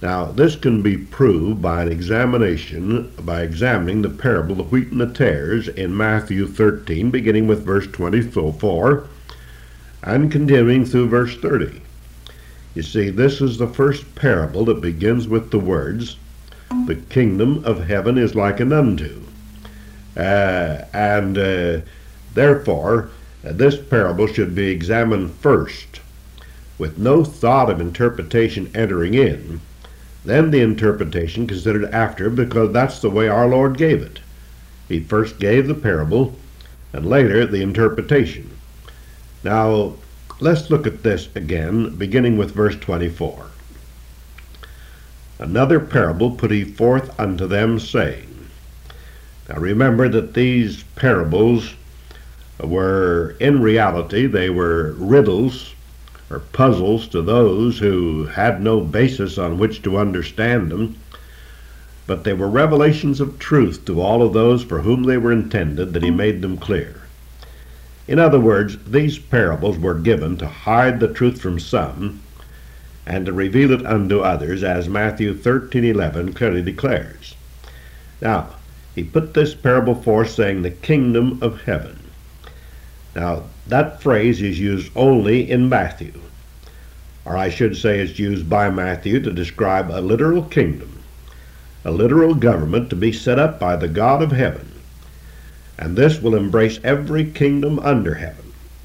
Now, this can be proved by by examining the parable of the wheat and the tares in Matthew 13, beginning with verse 24 and continuing through verse 30. You see, this is the first parable that begins with the words, "The kingdom of heaven is likened unto." Therefore, this parable should be examined first, with no thought of interpretation entering in, then the interpretation considered after, because that's the way our Lord gave it. He first gave the parable, and later the interpretation. Now, let's look at this again, beginning with verse 24. "Another parable put he forth unto them, saying." Now remember that these parables were, in reality, they were riddles or puzzles to those who had no basis on which to understand them, but they were revelations of truth to all of those for whom they were intended, that he made them clear. In other words, these parables were given to hide the truth from some and to reveal it unto others, as Matthew 13:11 clearly declares. Now, he put this parable forth, saying, "The kingdom of heaven." Now, that phrase is used only in Matthew, or I should say it's used by Matthew to describe a literal kingdom, a literal government to be set up by the God of heaven, and this will embrace every kingdom under heaven.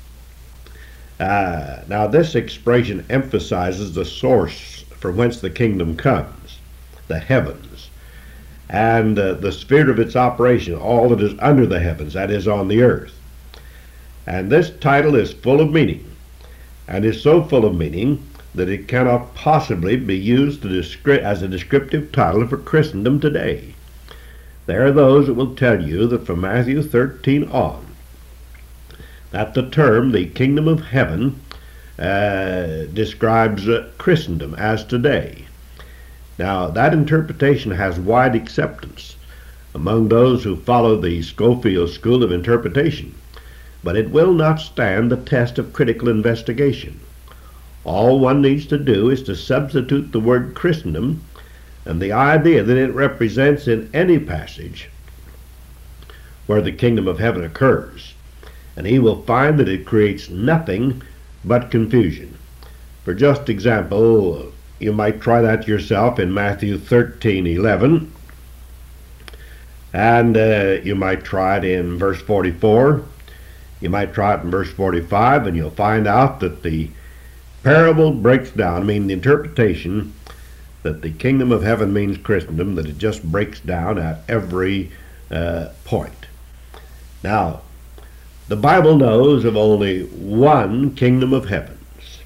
Now, this expression emphasizes the source from whence the kingdom comes, the heavens, and the sphere of its operation, all that is under the heavens, that is, on the earth. And this title is full of meaning, and is so full of meaning that it cannot possibly be used as a descriptive title for Christendom today. There are those that will tell you that from Matthew 13 on, that the term, the kingdom of heaven, describes Christendom as today. Now, that interpretation has wide acceptance among those who follow the Scofield school of interpretation, but it will not stand the test of critical investigation. All one needs to do is to substitute the word Christendom and the idea that it represents in any passage where the kingdom of heaven occurs, and he will find that it creates nothing but confusion. For just example, you might try that yourself in Matthew 13:11, and you might try it in verse 44. You might try it in verse 45, and you'll find out that the parable breaks down, the interpretation that the kingdom of heaven means Christendom, that it just breaks down at every point. Now, the Bible knows of only one kingdom of heavens.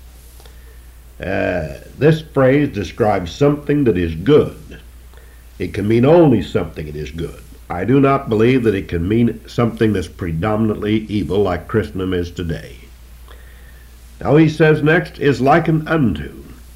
This phrase describes something that is good. It can mean only something that is good. I do not believe that it can mean something that's predominantly evil like Christendom is today. Now he says next, "is likened unto."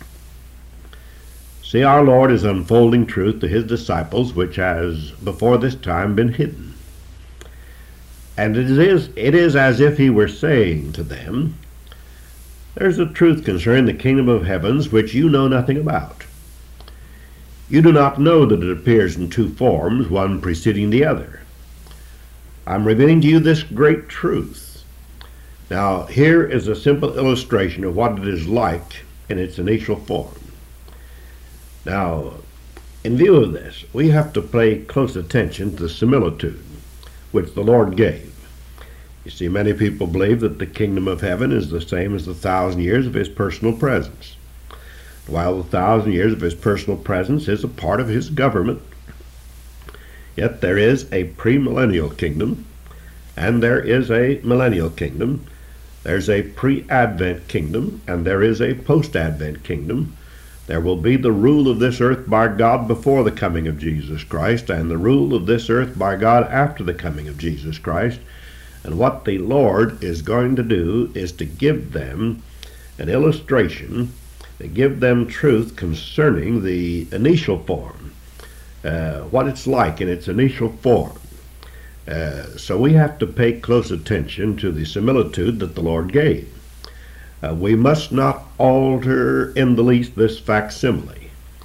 See, our Lord is unfolding truth to his disciples which has before this time been hidden. And it is as if he were saying to them, there's a truth concerning the kingdom of heavens which you know nothing about. You do not know that it appears in two forms, one preceding the other. I'm revealing to you this great truth. Now, here is a simple illustration of what it is like in its initial form. Now, in view of this, we have to pay close attention to the similitude which the Lord gave. You see, many people believe that the kingdom of heaven is the same as the 1,000 years of his personal presence. While the 1,000 years of his personal presence is a part of his government, yet there is a premillennial kingdom, and there is a millennial kingdom. There's a pre-advent kingdom, and there is a post-advent kingdom. There will be the rule of this earth by God before the coming of Jesus Christ, and the rule of this earth by God after the coming of Jesus Christ. And what the Lord is going to do is to give them an illustration, to give them truth concerning the initial form, what it's like in its initial form. So we have to pay close attention to the similitude that the Lord gave. We must not alter in the least this facsimile.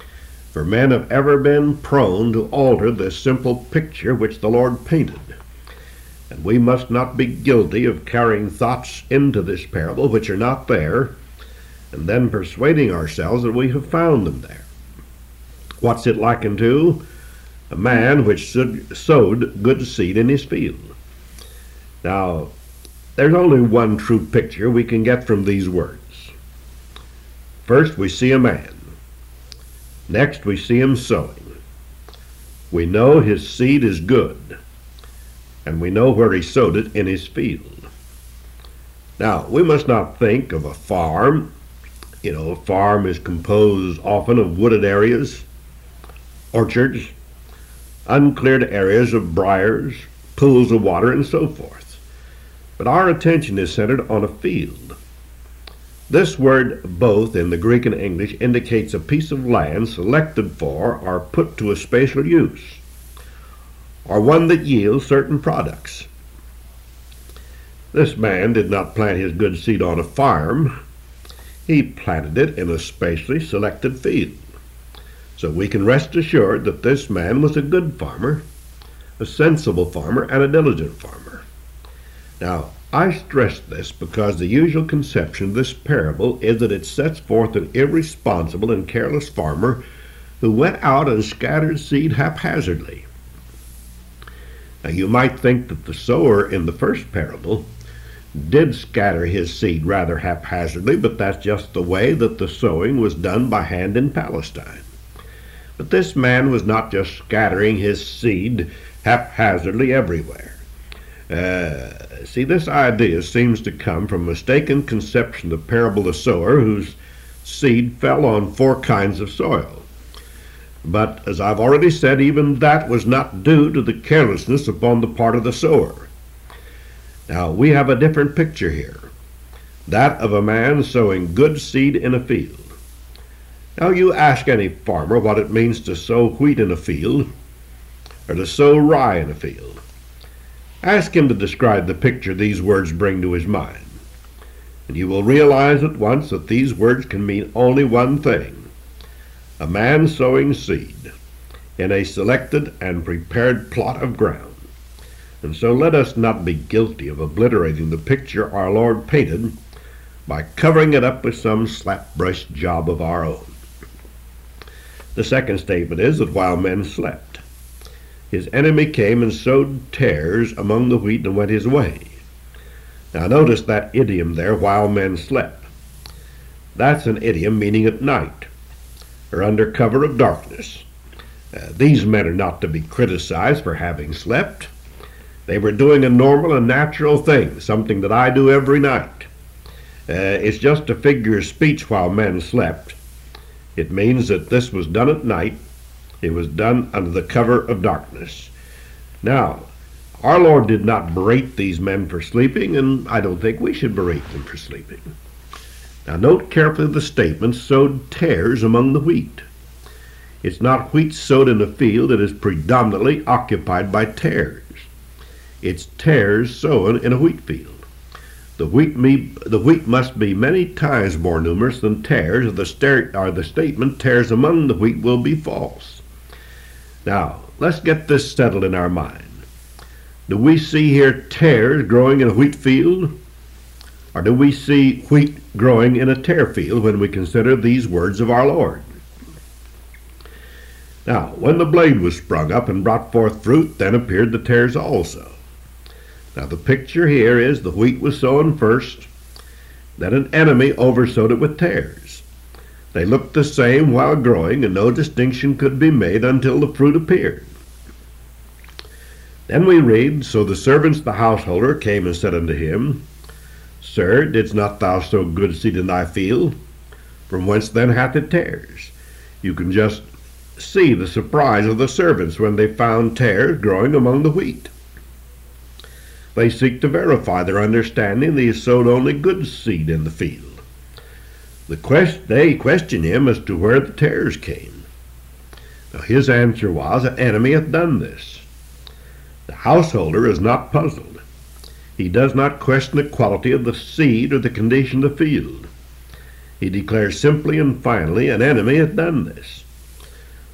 for men have ever been prone to alter this simple picture which the Lord painted. And we must not be guilty of carrying thoughts into this parable which are not there, and then persuading ourselves that we have found them there. What's it likened to? A man which sowed good seed in his field. Now, there's only one true picture we can get from these words. First, we see a man. Next, we see him sowing. We know his seed is good, and we know where he sowed it in his field. Now, we must not think of a farm. You know, a farm is composed often of wooded areas, orchards, uncleared areas of briars, pools of water, and so forth. But our attention is centered on a field. This word both in the Greek and English indicates a piece of land selected for or put to a special use, or one that yields certain products. This man did not plant his good seed on a farm. He planted it in a specially selected field. So we can rest assured that this man was a good farmer, a sensible farmer, and a diligent farmer. Now, I stress this because the usual conception of this parable is that it sets forth an irresponsible and careless farmer who went out and scattered seed haphazardly. Now, you might think that the sower in the first parable did scatter his seed rather haphazardly, but that's just the way that the sowing was done by hand in Palestine. But this man was not just scattering his seed haphazardly everywhere. See, this idea seems to come from a mistaken conception of the parable of the sower whose seed fell on 4 kinds of soil. But as I've already said, even that was not due to the carelessness upon the part of the sower. Now, we have a different picture here, that of a man sowing good seed in a field. Now, you ask any farmer what it means to sow wheat in a field or to sow rye in a field. Ask him to describe the picture these words bring to his mind, and you will realize at once that these words can mean only one thing: a man sowing seed in a selected and prepared plot of ground. And so let us not be guilty of obliterating the picture our Lord painted by covering it up with some slap-brush job of our own. The second statement is that while men slept, his enemy came and sowed tares among the wheat and went his way. Now notice that idiom there, while men slept. That's an idiom meaning at night, or under cover of darkness. These men are not to be criticized for having slept. They were doing a normal and natural thing, something that I do every night. It's just a figure of speech while men slept. It means that this was done at night. It was done under the cover of darkness. Now, our Lord did not berate these men for sleeping, and I don't think we should berate them for sleeping. Now, note carefully the statement, sowed tares among the wheat. It's not wheat sowed in a field that is predominantly occupied by tares. It's tares sown in a wheat field. The wheat must be many times more numerous than tares, or the statement tares among the wheat will be false. Now, let's get this settled in our mind. Do we see here tares growing in a wheat field? Or do we see wheat growing in a tare field when we consider these words of our Lord? Now, when the blade was sprung up and brought forth fruit, then appeared the tares also. Now, the picture here is the wheat was sown first, then an enemy oversowed it with tares. They looked the same while growing, and no distinction could be made until the fruit appeared. Then we read, so the servants of the householder came and said unto him, Sir, didst not thou sow good seed in thy field? From whence then hath it tares? You can just see the surprise of the servants when they found tares growing among the wheat. They seek to verify their understanding that he sowed only good seed in the field. They question him as to where the tares came. Now his answer was, an enemy hath done this. The householder is not puzzled. He does not question the quality of the seed or the condition of the field. He declares simply and finally, an enemy hath done this.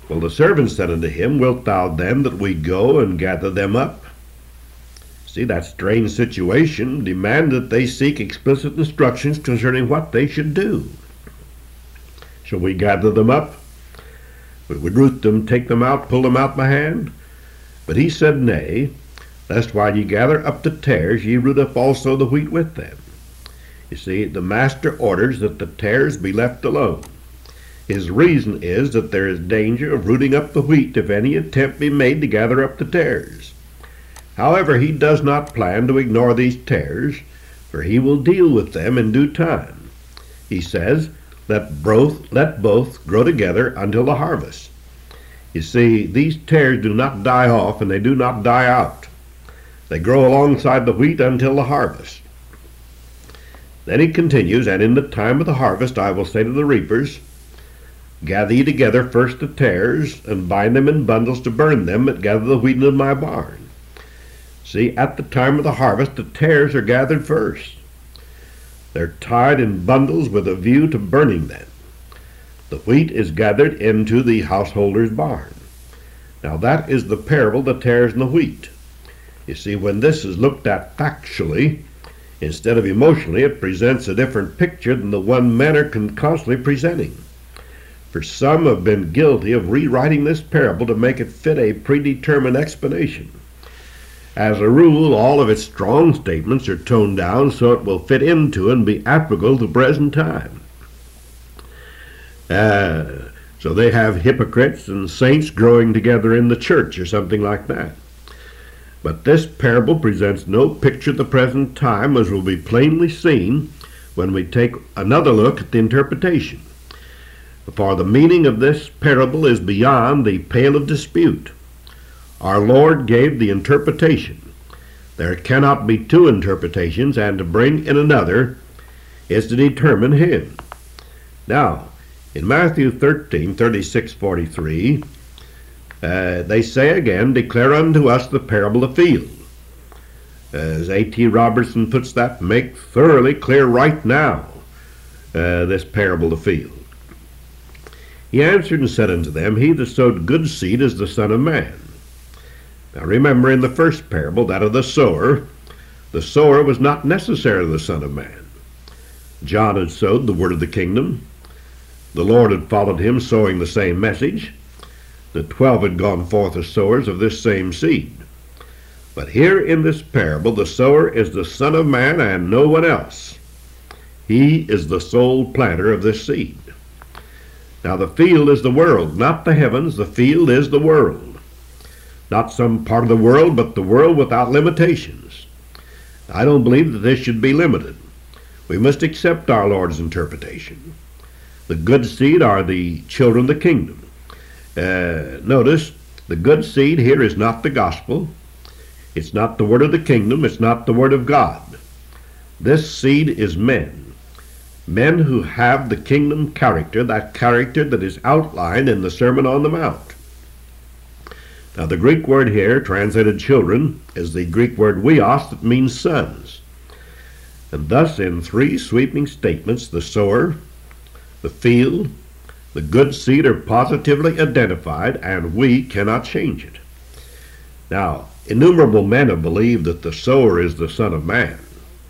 Well, the servant said unto him, Wilt thou then that we go and gather them up? See, that strange situation demanded that they seek explicit instructions concerning what they should do. Shall we gather them up? We would root them, take them out, pull them out by hand? But he said, Nay, lest while ye gather up the tares, ye root up also the wheat with them. You see, the master orders that the tares be left alone. His reason is that there is danger of rooting up the wheat if any attempt be made to gather up the tares. However, he does not plan to ignore these tares, for he will deal with them in due time. He says, let both grow together until the harvest. You see, these tares do not die off and they do not die out. They grow alongside the wheat until the harvest. Then he continues, and in the time of the harvest I will say to the reapers, Gather ye together first the tares, and bind them in bundles to burn them, but gather the wheat into my barn. See, at the time of the harvest, the tares are gathered first. They're tied in bundles with a view to burning them. The wheat is gathered into the householder's barn. Now that is the parable, the tares and the wheat. You see, when this is looked at factually, instead of emotionally, it presents a different picture than the one men are constantly presenting. For some have been guilty of rewriting this parable to make it fit a predetermined explanation. As a rule, all of its strong statements are toned down so it will fit into and be applicable to present time. So they have hypocrites and saints growing together in the church or something like that. But this parable presents no picture of the present time, as will be plainly seen when we take another look at the interpretation. For the meaning of this parable is beyond the pale of dispute. Our Lord gave the interpretation. There cannot be two interpretations, and to bring in another is to determine Him. Now, in Matthew 13:36-43, they say again, Declare unto us the parable of the field. As A.T. Robertson puts that, make thoroughly clear right now this parable of the field. He answered and said unto them, He that sowed good seed is the Son of Man. Now remember, in the first parable, that of the sower was not necessarily the Son of Man. John had sowed the word of the kingdom. The Lord had followed him, sowing the same message. The 12 had gone forth as sowers of this same seed. But here in this parable, the sower is the Son of Man and no one else. He is the sole planter of this seed. Now the field is the world, not the heavens. The field is the world. Not some part of the world, but the world without limitations. I don't believe that this should be limited. We must accept our Lord's interpretation. The good seed are the children of the kingdom. Notice, the good seed here is not the gospel. It's not the word of the kingdom. It's not the word of God. This seed is men. Men who have the kingdom character, that character that is outlined in the Sermon on the Mount. Now the Greek word here, translated children, is the Greek word weos, that means sons. And thus in three sweeping statements, the sower, the field, the good seed are positively identified, and we cannot change it. Now, innumerable men have believed that the sower is the Son of Man.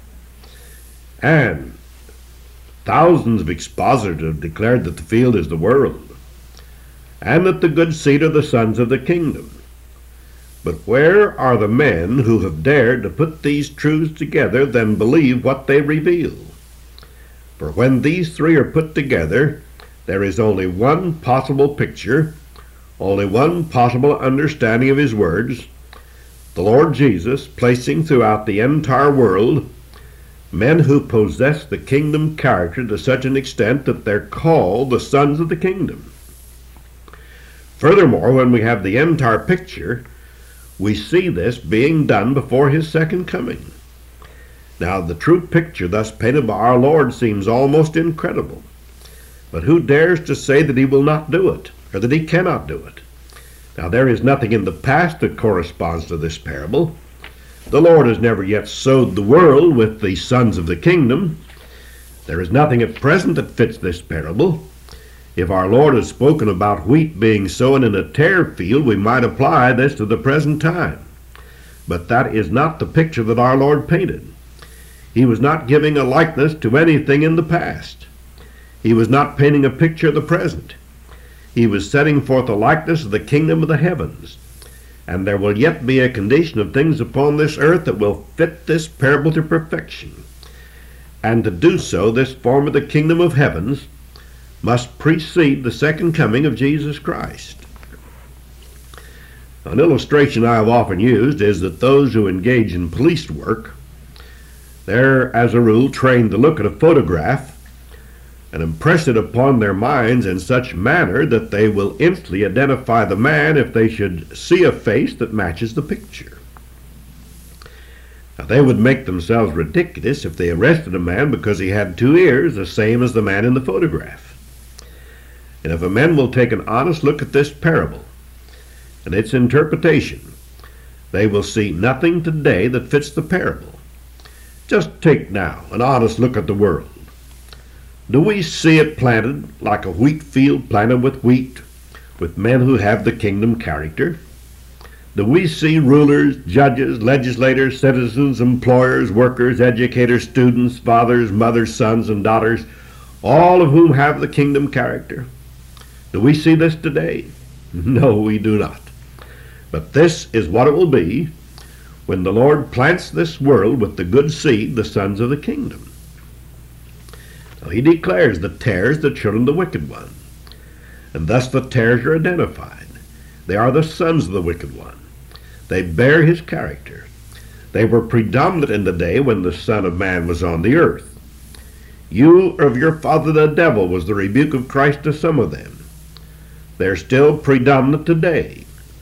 And thousands of expositors have declared that the field is the world, and that the good seed are the sons of the kingdom. But where are the men who have dared to put these truths together, then believe what they reveal? For when these three are put together, there is only one possible picture, only one possible understanding of His words, the Lord Jesus placing throughout the entire world men who possess the kingdom character to such an extent that they're called the sons of the kingdom. Furthermore, when we have the entire picture, we see this being done before His second coming. Now, the true picture thus painted by our Lord seems almost incredible. But who dares to say that He will not do it, or that He cannot do it? Now, there is nothing in the past that corresponds to this parable. The Lord has never yet sowed the world with the sons of the kingdom. There is nothing at present that fits this parable. If our Lord has spoken about wheat being sown in a tare field, we might apply this to the present time. But that is not the picture that our Lord painted. He was not giving a likeness to anything in the past. He was not painting a picture of the present. He was setting forth a likeness of the kingdom of the heavens. And there will yet be a condition of things upon this earth that will fit this parable to perfection. And to do so, this form of the kingdom of heavens must precede the second coming of Jesus Christ. An illustration I have often used is that those who engage in police work, they're, as a rule, trained to look at a photograph and impress it upon their minds in such manner that they will instantly identify the man if they should see a face that matches the picture. Now, they would make themselves ridiculous if they arrested a man because he had 2 ears, the same as the man in the photograph. And if a man will take an honest look at this parable and its interpretation, they will see nothing today that fits the parable. Just take now an honest look at the world. Do we see it planted like a wheat field planted with wheat, with men who have the kingdom character? Do we see rulers, judges, legislators, citizens, employers, workers, educators, students, fathers, mothers, sons, and daughters, all of whom have the kingdom character? Do we see this today? No, we do not. But this is what it will be when the Lord plants this world with the good seed, the sons of the kingdom. Now, he declares the tares the children of the wicked one. And thus the tares are identified. They are the sons of the wicked one. They bear his character. They were predominant in the day when the Son of Man was on the earth. You are of your father the devil was the rebuke of Christ to some of them. They're still predominant today.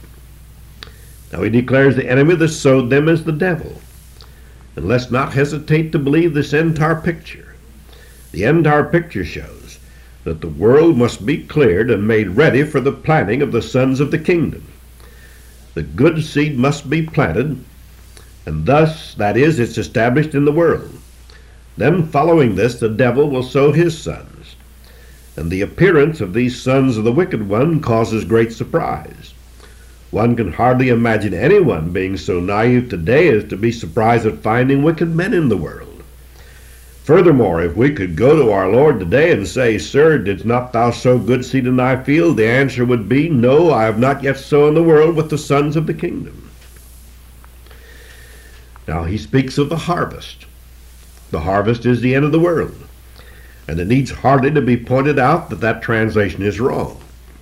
Now he declares the enemy that sowed them is the devil. And let's not hesitate to believe this entire picture. The entire picture shows that the world must be cleared and made ready for the planting of the sons of the kingdom. The good seed must be planted, and thus, that is, it's established in the world. Then following this, the devil will sow his sons. And the appearance of these sons of the wicked one causes great surprise. One can hardly imagine anyone being so naive today as to be surprised at finding wicked men in the world. Furthermore, if we could go to our Lord today and say, "Sir, didst not thou sow good seed in thy field?" the answer would be, "No, I have not yet sown the world with the sons of the kingdom." Now he speaks of the harvest. The harvest is the end of the world. And it needs hardly to be pointed out that that translation is wrong.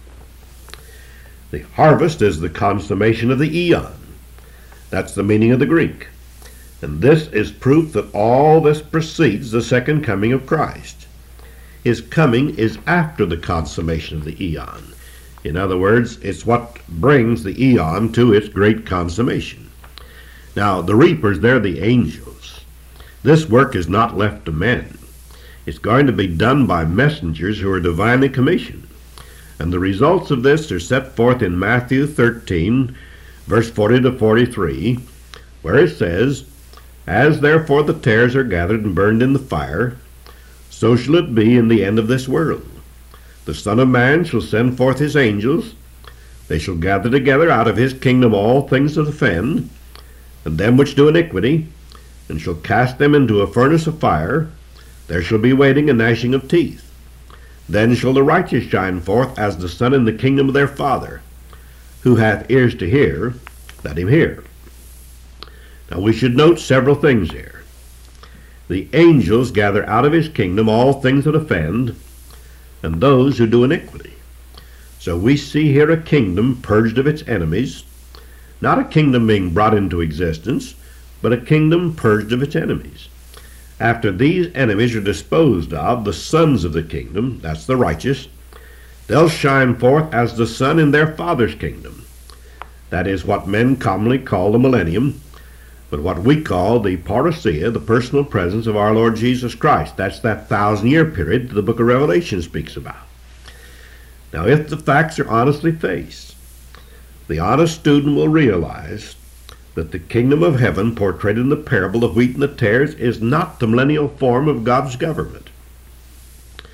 The harvest is the consummation of the eon. That's the meaning of the Greek. And this is proof that all this precedes the second coming of Christ. His coming is after the consummation of the eon. In other words, it's what brings the eon to its great consummation. Now, the reapers, they're the angels. This work is not left to men. It's going to be done by messengers who are divinely commissioned. And the results of this are set forth in Matthew 13, verse 40 to 43, where it says, "As therefore the tares are gathered and burned in the fire, so shall it be in the end of this world. The Son of Man shall send forth his angels. They shall gather together out of his kingdom all things that offend, and them which do iniquity, and shall cast them into a furnace of fire. There shall be waiting and gnashing of teeth. Then shall the righteous shine forth as the sun in the kingdom of their Father. Who hath ears to hear, let him hear." Now we should note several things here. The angels gather out of his kingdom all things that offend, and those who do iniquity. So we see here a kingdom purged of its enemies, not a kingdom being brought into existence, but a kingdom purged of its enemies. After these enemies are disposed of, the sons of the kingdom, that's the righteous, they'll shine forth as the sun in their Father's kingdom. That is what men commonly call the millennium, but what we call the parousia, the personal presence of our Lord Jesus Christ. That's that 1,000-year period the book of Revelation speaks about. Now, if the facts are honestly faced, the honest student will realize that the kingdom of heaven portrayed in the parable of wheat and the tares is not the millennial form of God's government.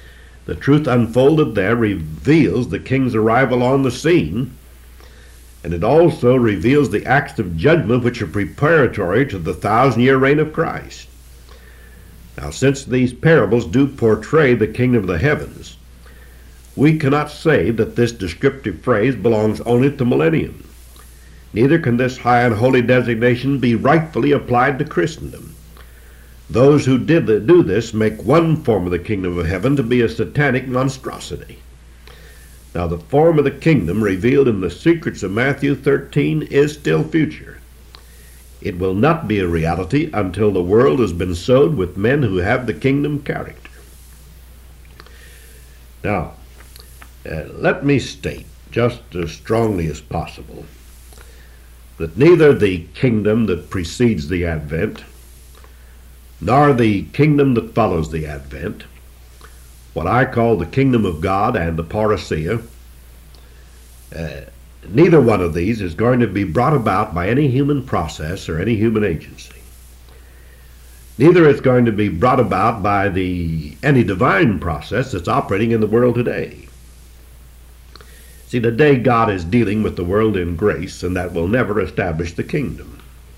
The truth unfolded there reveals the king's arrival on the scene, and it also reveals the acts of judgment which are preparatory to the 1,000-year reign of Christ. Now, since these parables do portray the kingdom of the heavens, we cannot say that this descriptive phrase belongs only to millennium. Neither can this high and holy designation be rightfully applied to Christendom. Those who do this make one form of the kingdom of heaven to be a satanic monstrosity. Now, the form of the kingdom revealed in the secrets of Matthew 13 is still future. It will not be a reality until the world has been sowed with men who have the kingdom character. Now, let me state just as strongly as possible that neither the kingdom that precedes the Advent nor the kingdom that follows the Advent, what I call the kingdom of God and the parousia, neither one of these is going to be brought about by any human process or any human agency. Neither is going to be brought about by any divine process that's operating in the world today. See, today God is dealing with the world in grace, and that will never establish the kingdom.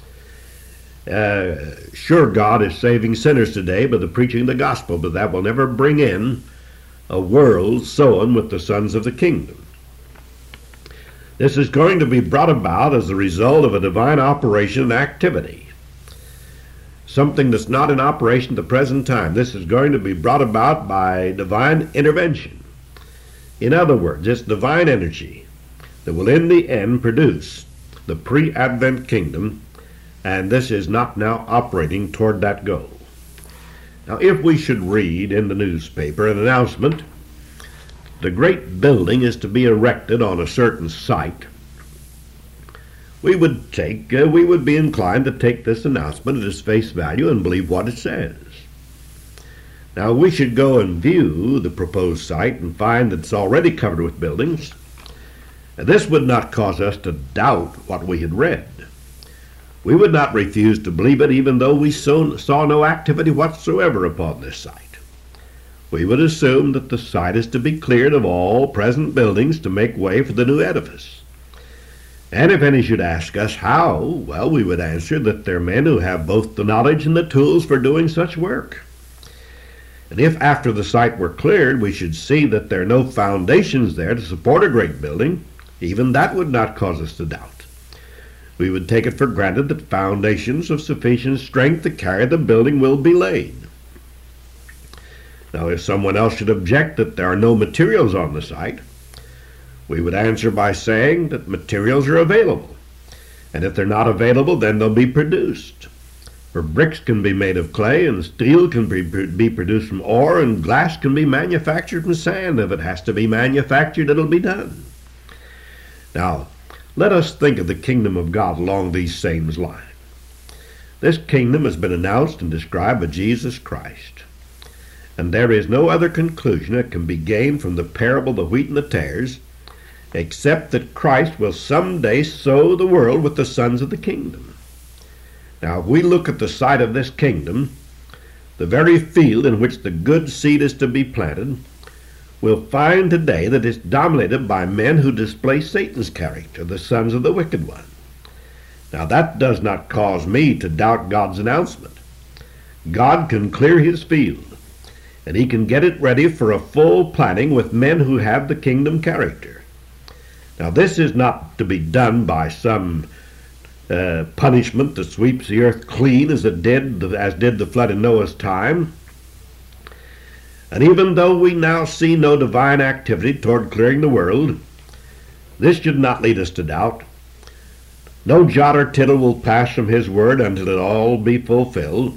Sure, God is saving sinners today by the preaching of the gospel, but that will never bring in a world sown with the sons of the kingdom. This is going to be brought about as a result of a divine operation and activity, something that's not in operation at the present time. This is going to be brought about by divine intervention. In other words, it's divine energy that will in the end produce the pre-Advent kingdom, and this is not now operating toward that goal. Now, if we should read in the newspaper an announcement, the great building is to be erected on a certain site, we would be inclined to take this announcement at its face value and believe what it says. Now, we should go and view the proposed site and find that it's already covered with buildings. This would not cause us to doubt what we had read. We would not refuse to believe it even though we saw no activity whatsoever upon this site. We would assume that the site is to be cleared of all present buildings to make way for the new edifice. And if any should ask us how, well, we would answer that there are men who have both the knowledge and the tools for doing such work. And if after the site were cleared we should see that there are no foundations there to support a great building, even that would not cause us to doubt. We would take it for granted that foundations of sufficient strength to carry the building will be laid. Now, if someone else should object that there are no materials on the site, we would answer by saying that materials are available, and if they're not available, then they'll be produced. For bricks can be made of clay, and steel can be produced from ore, and glass can be manufactured from sand. If it has to be manufactured, it'll be done. Now, let us think of the kingdom of God along these same lines. This kingdom has been announced and described by Jesus Christ, and there is no other conclusion that can be gained from the parable of the wheat and the tares, except that Christ will someday sow the world with the sons of the kingdom. Now, if we look at the site of this kingdom, the very field in which the good seed is to be planted, we'll find today that it's dominated by men who display Satan's character, the sons of the wicked one. Now, that does not cause me to doubt God's announcement. God can clear his field, and he can get it ready for a full planting with men who have the kingdom character. Now, this is not to be done by some punishment that sweeps the earth clean as did the flood in Noah's time. And even though we now see no divine activity toward clearing the world, this should not lead us to doubt. No jot or tittle will pass from his word until it all be fulfilled.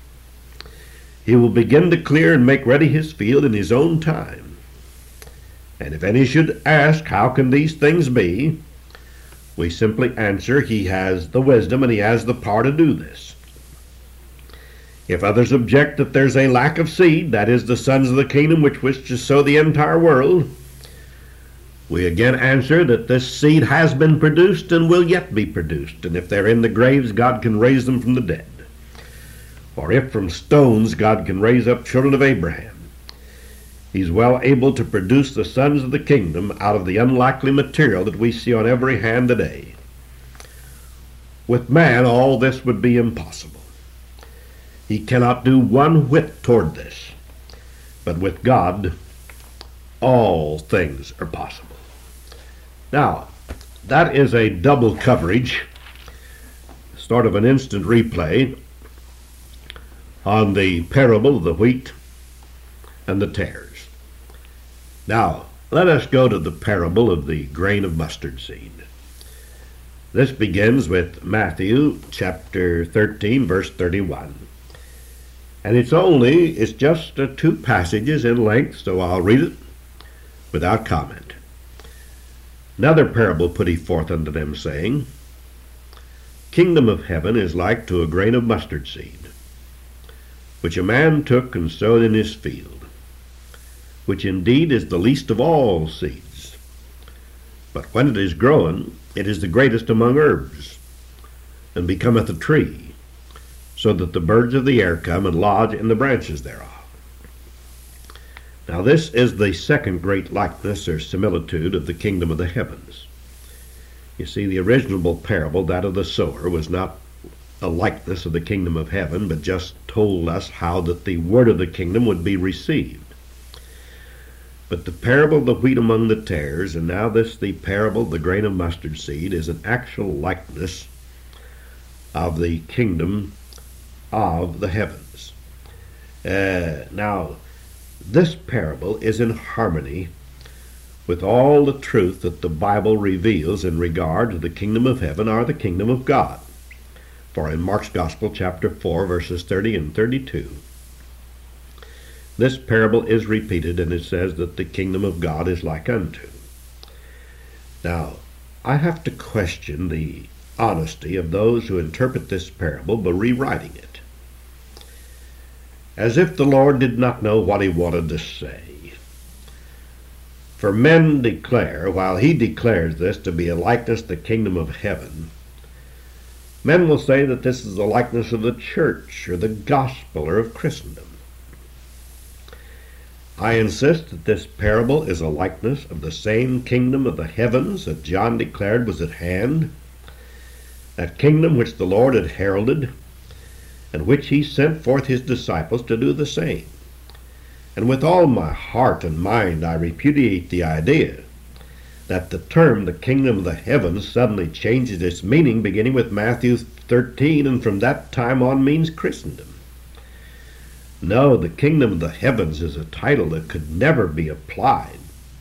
He will begin to clear and make ready his field in his own time. And if any should ask, how can these things be? We simply answer, he has the wisdom and he has the power to do this. If others object that there's a lack of seed, that is the sons of the kingdom which wish to sow the entire world, we again answer that this seed has been produced and will yet be produced, and if they're in the graves, God can raise them from the dead. Or if from stones God can raise up children of Abraham. He's well able to produce the sons of the kingdom out of the unlikely material that we see on every hand today. With man, all this would be impossible. He cannot do one whit toward this. But with God, all things are possible. Now, that is a double coverage, sort of an instant replay on the parable of the wheat and the tares. Now, let us go to the parable of the grain of mustard seed. This begins with Matthew chapter 13, verse 31. And it's just 2 passages in length, so I'll read it without comment. Another parable put he forth unto them, saying, Kingdom of heaven is like to a grain of mustard seed, which a man took and sowed in his field, which indeed is the least of all seeds. But when it is grown, it is the greatest among herbs, and becometh a tree, so that the birds of the air come and lodge in the branches thereof. Now this is the second great likeness or similitude of the kingdom of the heavens. You see, the original parable, that of the sower, was not a likeness of the kingdom of heaven, but just told us how that the word of the kingdom would be received. But the parable of the wheat among the tares, and now the parable of the grain of mustard seed, is an actual likeness of the kingdom of the heavens. Now, this parable is in harmony with all the truth that the Bible reveals in regard to the kingdom of heaven or the kingdom of God. For in Mark's Gospel, chapter 4, verses 30 and 32, this parable is repeated, and it says that the kingdom of God is like unto. Now, I have to question the honesty of those who interpret this parable by rewriting it, as if the Lord did not know what he wanted to say. For men declare, while he declares this to be a likeness to the kingdom of heaven, men will say that this is a likeness of the church or the gospel or of Christendom. I insist that this parable is a likeness of the same kingdom of the heavens that John declared was at hand, that kingdom which the Lord had heralded, and which he sent forth his disciples to do the same. And with all my heart and mind I repudiate the idea that the term the kingdom of the heavens suddenly changes its meaning beginning with Matthew 13 and from that time on means Christendom. No, the kingdom of the heavens is a title that could never be applied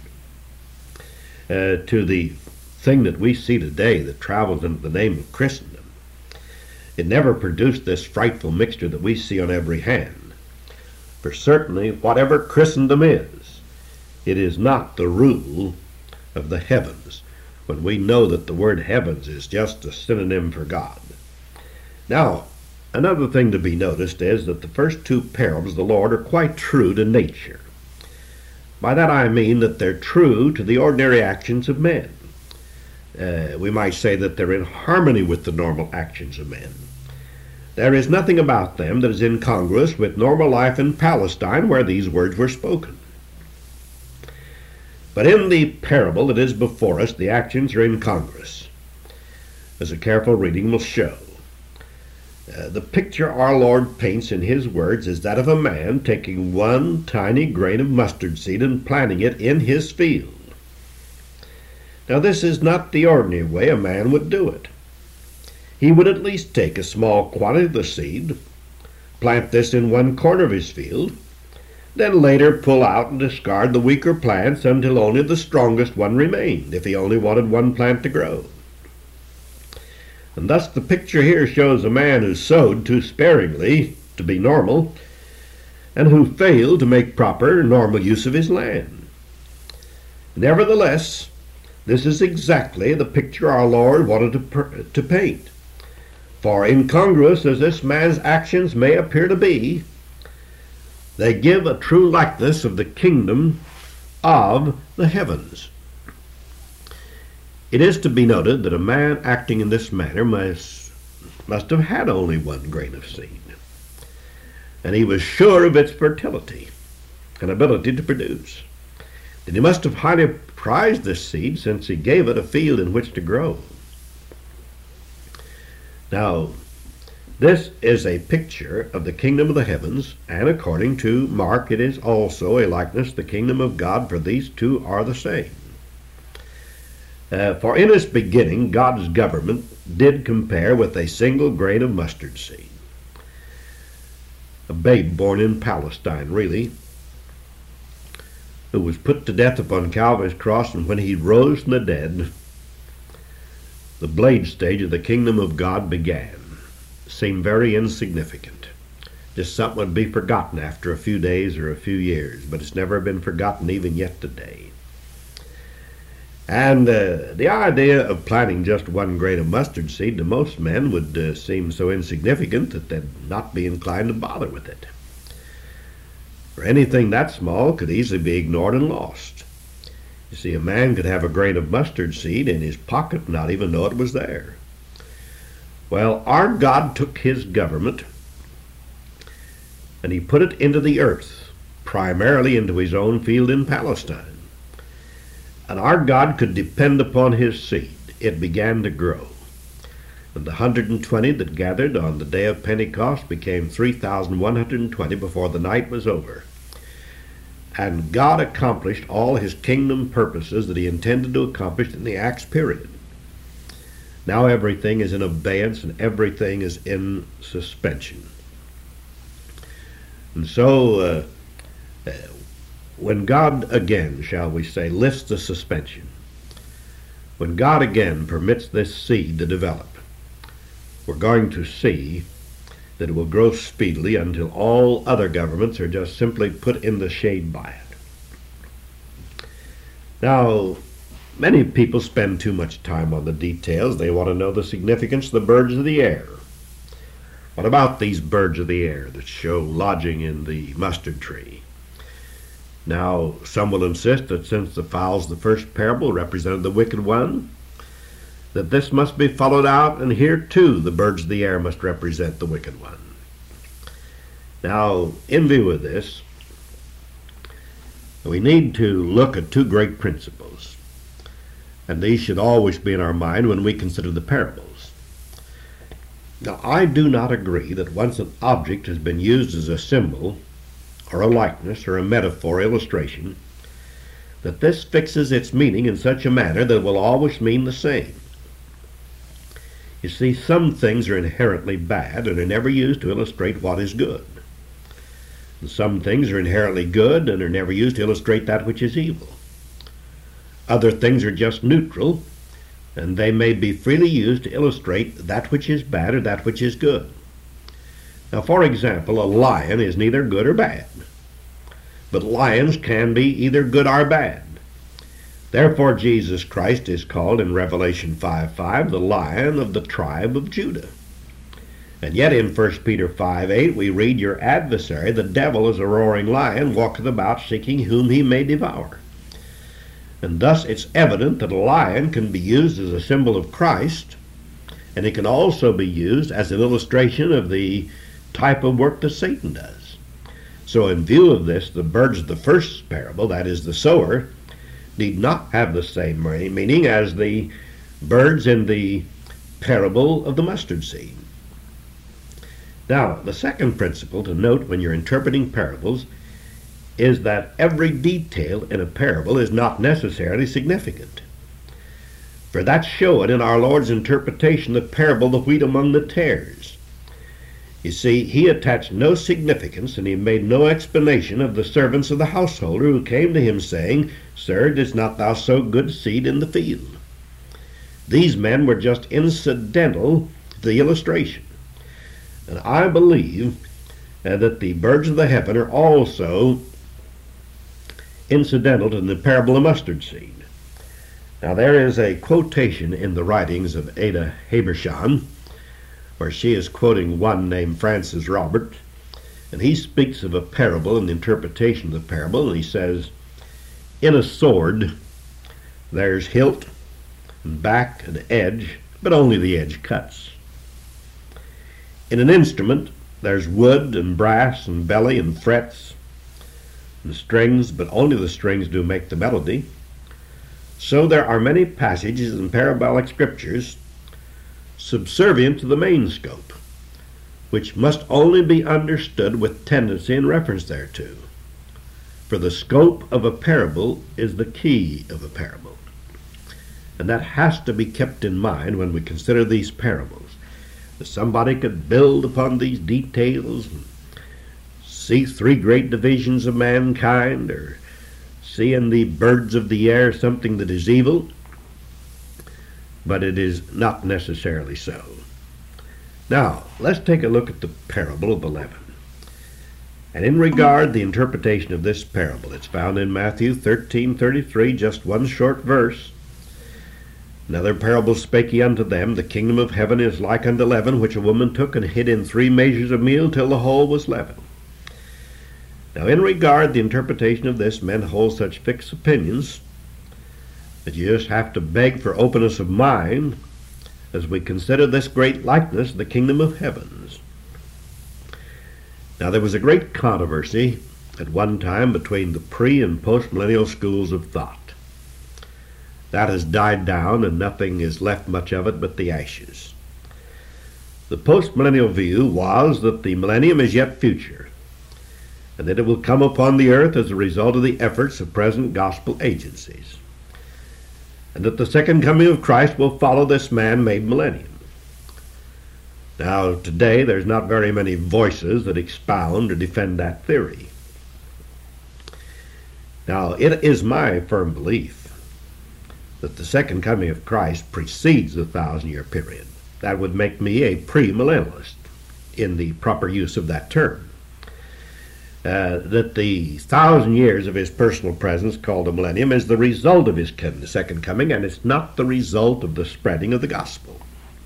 to the thing that we see today that travels under the name of Christendom. It never produced this frightful mixture that we see on every hand. For certainly, whatever Christendom is, it is not the rule of the heavens, when we know that the word heavens is just a synonym for God. Now, another thing to be noticed is that the first 2 parables of the Lord are quite true to nature. By that I mean that they're true to the ordinary actions of men. We might say that they're in harmony with the normal actions of men. There is nothing about them that is incongruous with normal life in Palestine where these words were spoken. But in the parable that is before us, the actions are incongruous, as a careful reading will show. The picture our Lord paints in his words is that of a man taking one tiny grain of mustard seed and planting it in his field. Now this is not the ordinary way a man would do it. He would at least take a small quantity of the seed, plant this in one corner of his field, then later pull out and discard the weaker plants until only the strongest one remained, if he only wanted one plant to grow. And thus the picture here shows a man who sowed too sparingly to be normal, and who failed to make proper, normal use of his land. Nevertheless, this is exactly the picture our Lord wanted to paint. For incongruous as this man's actions may appear to be, they give a true likeness of the kingdom of the heavens. It is to be noted that a man acting in this manner must have had only one grain of seed, and he was sure of its fertility. and ability to produce. Then he must have highly prized this seed, since he gave it a field in which to grow. Now, this is a picture of the kingdom of the heavens, and according to Mark, it is also a likeness of the kingdom of God, for these two are the same. For in its beginning, God's government did compare with a single grain of mustard seed. A babe born in Palestine, really, who was put to death upon Calvary's cross, and when he rose from the dead, the blade stage of the kingdom of God began. Seemed very insignificant. Just something would be forgotten after a few days or a few years, but it's never been forgotten even yet today. And the idea of planting just one grain of mustard seed to most men would seem so insignificant that they'd not be inclined to bother with it. For anything that small could easily be ignored and lost. You see, a man could have a grain of mustard seed in his pocket and not even know it was there. Well, our God took his government and he put it into the earth, primarily into his own field in Palestine. And our God could depend upon his seed. It began to grow. And the 120 that gathered on the day of Pentecost became 3,120 before the night was over. And God accomplished all his kingdom purposes that he intended to accomplish in the Acts period. Now everything is in abeyance and everything is in suspension. And so when God again, shall we say, lifts the suspension, when God again permits this seed to develop, we're going to see that it will grow speedily until all other governments are just simply put in the shade by it. Now, many people spend too much time on the details. They want to know the significance of the birds of the air. What about these birds of the air that show lodging in the mustard tree? Now, some will insist that since the fowls of the first parable represented the wicked one, that this must be followed out, and here too the birds of the air must represent the wicked one. Now, in view of this, we need to look at two great principles, and these should always be in our mind when we consider the parables. Now, I do not agree that once an object has been used as a symbol, or a likeness, or a metaphor illustration, that this fixes its meaning in such a manner that it will always mean the same. You see, some things are inherently bad and are never used to illustrate what is good. And some things are inherently good and are never used to illustrate that which is evil. Other things are just neutral, and they may be freely used to illustrate that which is bad or that which is good. Now, for example, a lion is neither good or bad, but lions can be either good or bad. Therefore, Jesus Christ is called in Revelation 5:5 the Lion of the tribe of Judah. And yet in 1 Peter 5:8 we read, "Your adversary, the devil, is a roaring lion, walketh about seeking whom he may devour." And thus it's evident that a lion can be used as a symbol of Christ, and it can also be used as an illustration of the type of work that Satan does. So in view of this, the birds of the first parable, that is the sower, need not have the same meaning as the birds in the parable of the mustard seed. Now, the second principle to note when you're interpreting parables is that every detail in a parable is not necessarily significant. For that's shown in our Lord's interpretation of the parable of the wheat among the tares. You see, he attached no significance and he made no explanation of the servants of the householder who came to him saying, "Sir, didst not thou sow good seed in the field?" These men were just incidental to the illustration. And I believe that the birds of the heaven are also incidental to the parable of mustard seed. Now there is a quotation in the writings of Ada Habershon where she is quoting one named Francis Robert, and he speaks of a parable and the interpretation of the parable, and he says, "In a sword there's hilt and back and edge, but only the edge cuts. In an instrument there's wood and brass and belly and frets, and strings, but only the strings do make the melody. So there are many passages in parabolic scriptures subservient to the main scope, which must only be understood with tendency in reference thereto. For the scope of a parable is the key of a parable. And that has to be kept in mind when we consider these parables. If somebody could build upon these details and see three great divisions of mankind, or see in the birds of the air something that is evil, but it is not necessarily so. Now, let's take a look at the parable of the leaven. And in regard the interpretation of this parable, it's found in Matthew 13:33, just one short verse. Another parable spake he unto them, the kingdom of heaven is like unto leaven, which a woman took and hid in 3 measures of meal till the whole was leavened. Now, in regard the interpretation of this, men hold such fixed opinions that you just have to beg for openness of mind as we consider this great likeness, the kingdom of heavens. Now, there was a great controversy at one time between the pre- and post-millennial schools of thought. That has died down, and nothing is left much of it but the ashes. The post-millennial view was that the millennium is yet future, and that it will come upon the earth as a result of the efforts of present gospel agencies, and that the second coming of Christ will follow this man-made millennium. Now, today, there's not very many voices that expound or defend that theory. Now, it is my firm belief that the second coming of Christ precedes the 1,000-year period. That would make me a premillennialist in the proper use of that term. That the 1,000 years of his personal presence, called a millennium, is the result of his second coming, and it's not the result of the spreading of the gospel.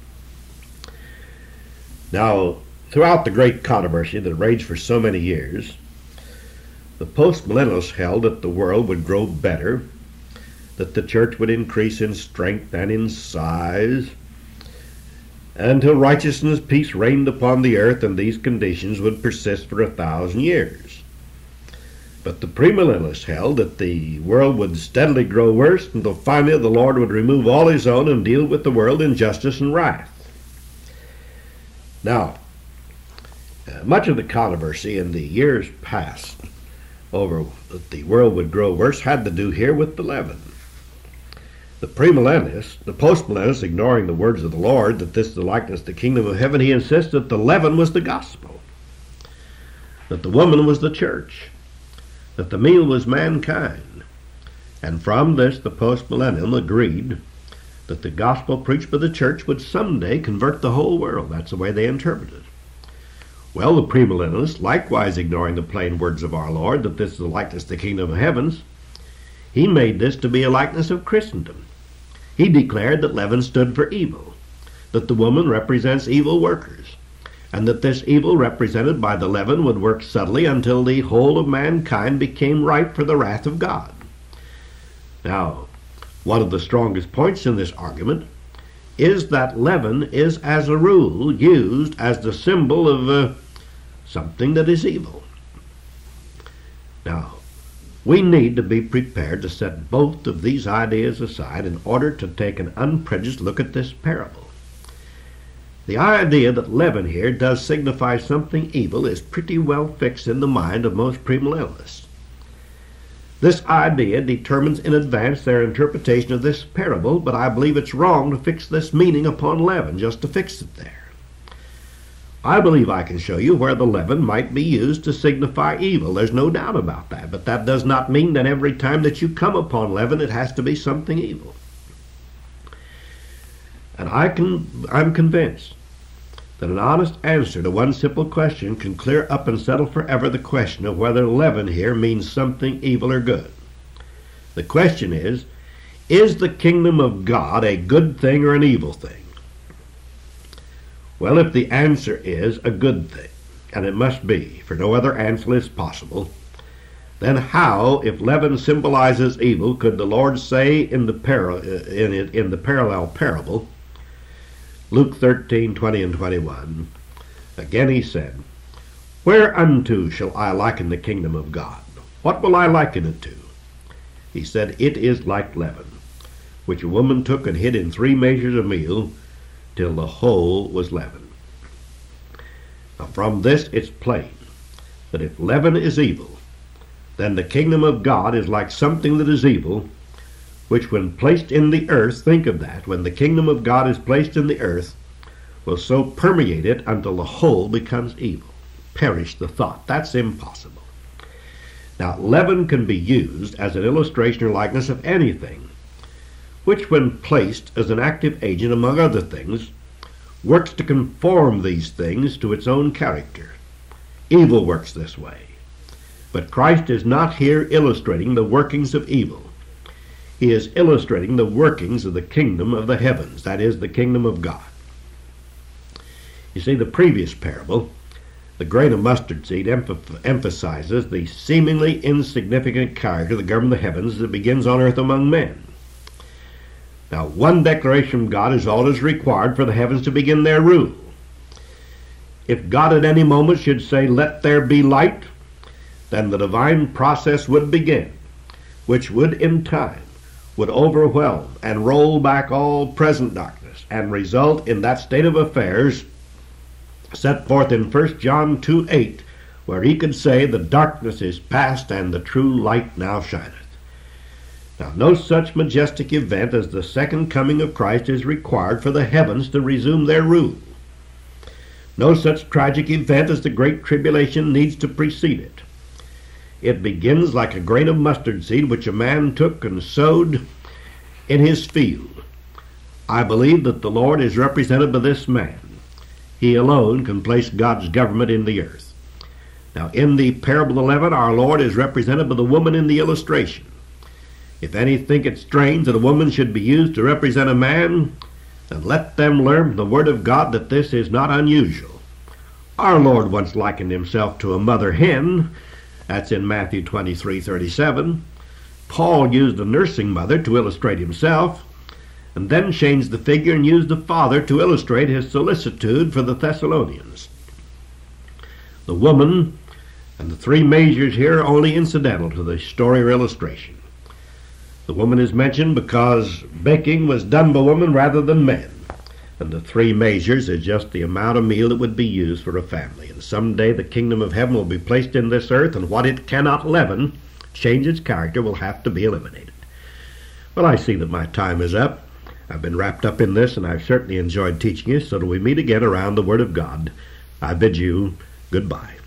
Now, throughout the great controversy that raged for so many years, the post-millennialists held that the world would grow better, that the church would increase in strength and in size, until righteousness, peace reigned upon the earth, and these conditions would persist for 1,000 years. But the premillennialists held that the world would steadily grow worse until finally the Lord would remove all his own and deal with the world in justice and wrath. Now, much of the controversy in the years past over that the world would grow worse had to do here with the leaven. The premillennialists, the postmillennialists, ignoring the words of the Lord, that this is the likeness of the kingdom of heaven, he insists that the leaven was the gospel, that the woman was the church, that the meal was mankind. And from this, the postmillennial agreed that the gospel preached by the church would someday convert the whole world. That's the way they interpreted it. Well, the premillennialist, likewise ignoring the plain words of our Lord, that this is the likeness of the kingdom of heavens, he made this to be a likeness of Christendom. He declared that leaven stood for evil, that the woman represents evil workers, and that this evil represented by the leaven would work subtly until the whole of mankind became ripe for the wrath of God. Now, one of the strongest points in this argument is that leaven is, as a rule, used as the symbol of something that is evil. Now, we need to be prepared to set both of these ideas aside in order to take an unprejudiced look at this parable. The idea that leaven here does signify something evil is pretty well fixed in the mind of most premillennialists. This idea determines in advance their interpretation of this parable, but I believe it's wrong to fix this meaning upon leaven, just to fix it there. I believe I can show you where the leaven might be used to signify evil. There's no doubt about that, but that does not mean that every time that you come upon leaven, it has to be something evil. And I'm convinced that an honest answer to one simple question can clear up and settle forever the question of whether leaven here means something evil or good. The question is the kingdom of God a good thing or an evil thing? Well, if the answer is a good thing, and it must be, for no other answer is possible, then how, if leaven symbolizes evil, could the Lord say in the parallel parable, Luke 13:20 and 21, again he said, "Whereunto shall I liken the kingdom of God? What will I liken it to? He said, it is like leaven, which a woman took and hid in 3 measures of meal, till the whole was leavened. Now from this it's plain that if leaven is evil, then the kingdom of God is like something that is evil, which when placed in the earth, think of that, when the kingdom of God is placed in the earth, will so permeate it until the whole becomes evil. Perish the thought. That's impossible. Now, leaven can be used as an illustration or likeness of anything, which when placed as an active agent, among other things, works to conform these things to its own character. Evil works this way. But Christ is not here illustrating the workings of evil. He is illustrating the workings of the kingdom of the heavens, that is, the kingdom of God. You see, the previous parable, the grain of mustard seed, emphasizes the seemingly insignificant character of the government of the heavens that begins on earth among men. Now, one declaration from God is all that is required for the heavens to begin their rule. If God at any moment should say, "Let there be light," then the divine process would begin, which would in time would overwhelm and roll back all present darkness and result in that state of affairs set forth in 1 John 2:8, where he could say, "The darkness is past and the true light now shineth." Now, no such majestic event as the second coming of Christ is required for the heavens to resume their rule. No such tragic event as the Great Tribulation needs to precede it. It begins like a grain of mustard seed which a man took and sowed in his field. I believe that the Lord is represented by this man. He alone can place God's government in the earth. Now, in the parable of the leaven, our Lord is represented by the woman in the illustration. If any think it strange that a woman should be used to represent a man, then let them learn from the Word of God that this is not unusual. Our Lord once likened himself to a mother hen. That's in Matthew 23:37. Paul used a nursing mother to illustrate himself, and then changed the figure and used the father to illustrate his solicitude for the Thessalonians. The woman and the 3 measures here are only incidental to the story or illustration. The woman is mentioned because baking was done by women rather than men, and the 3 measures is just the amount of meal that would be used for a family. And someday the kingdom of heaven will be placed in this earth, and what it cannot leaven, change its character, will have to be eliminated. Well, I see that my time is up. I've been wrapped up in this, and I've certainly enjoyed teaching you. So till we meet again around the Word of God, I bid you goodbye.